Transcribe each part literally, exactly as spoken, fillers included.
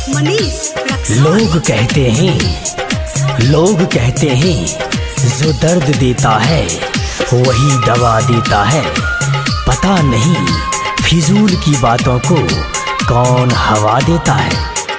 मनीष लोग कहते हैं लोग कहते हैं जो दर्द देता है वही दवा देता है। पता नहीं फिजूल की बातों को कौन हवा देता है।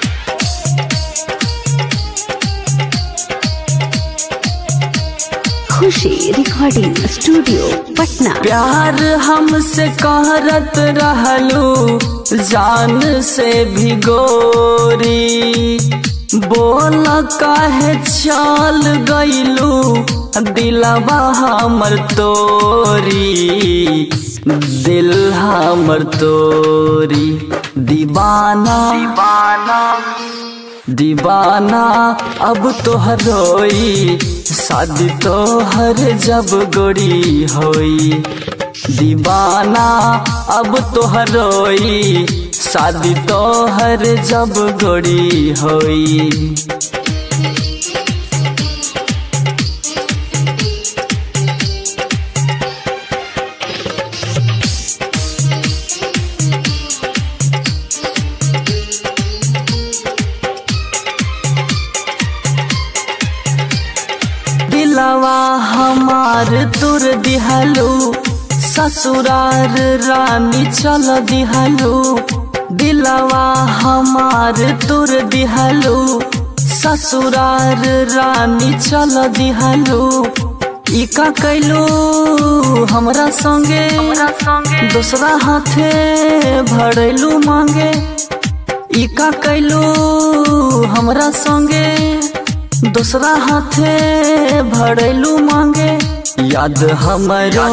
खुशी रिकॉर्डिंग स्टूडियो पटना। प्यार हमसे कहरत रहलू जान से भी गोरी, बोल काहे चल गईलू दिलवा हमर तोरी, दिल हमर तोरी। दीवाना दीवाना दीवाना अब तोहर रोई, शादी तोहर जब गोरी होई। दीवाना अब तोहर रोई, शादी तोहर जब गोरी होई। दिलवा हमार तुर दिहलू, ससुरार रानी चल दिहलू। दिलवा हमार तुर दिहलू, ससुरार रानी चल दिहलू। इका कैलू हमरा संगे दूसरा हाथे भरलू मांगे। इका कैलू हमरा संगे दूसरा हाथे भरलू मांगे। याद हमरो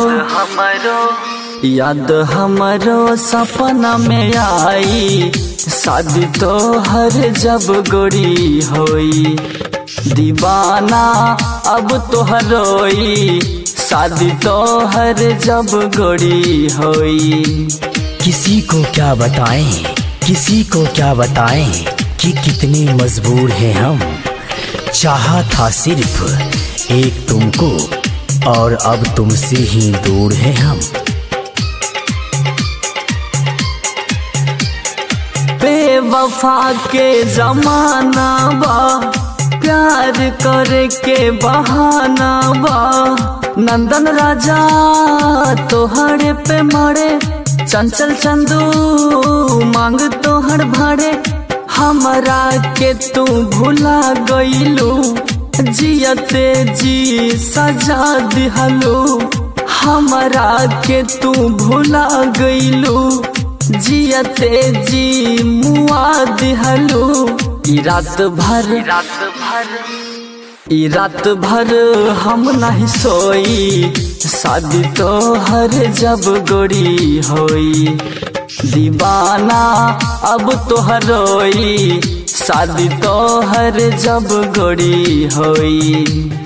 याद हमरो सपना में आई, शादी तोहर जब गोरी होई। दीवाना अब तोहर रोई, शादी तोहर जब गोरी होई। किसी को क्या बताएं किसी को क्या बताएं कि कितने मजबूर हैं हम। चाहा था सिर्फ एक तुमको और अब तुमसे ही दूर हैं हम। बेवफा के जमाना बा, प्यार करे के बहाना बा। नंदन राजा तोहरे पे मरे, चंचल चंदू मांग तोहर भरे। हमरा के तू भुला गईलू, जियते जी सजा दिहलू। हमरा के तू भुला गईलू, जियते जी मुआ दिहलू। ई रात भर रात भर ई रात भर हम नहीं सोई, शादी तोहर जब गोरी होई। दीवाना अब तोहर रोई, शादी तोहर जब गोरी होई।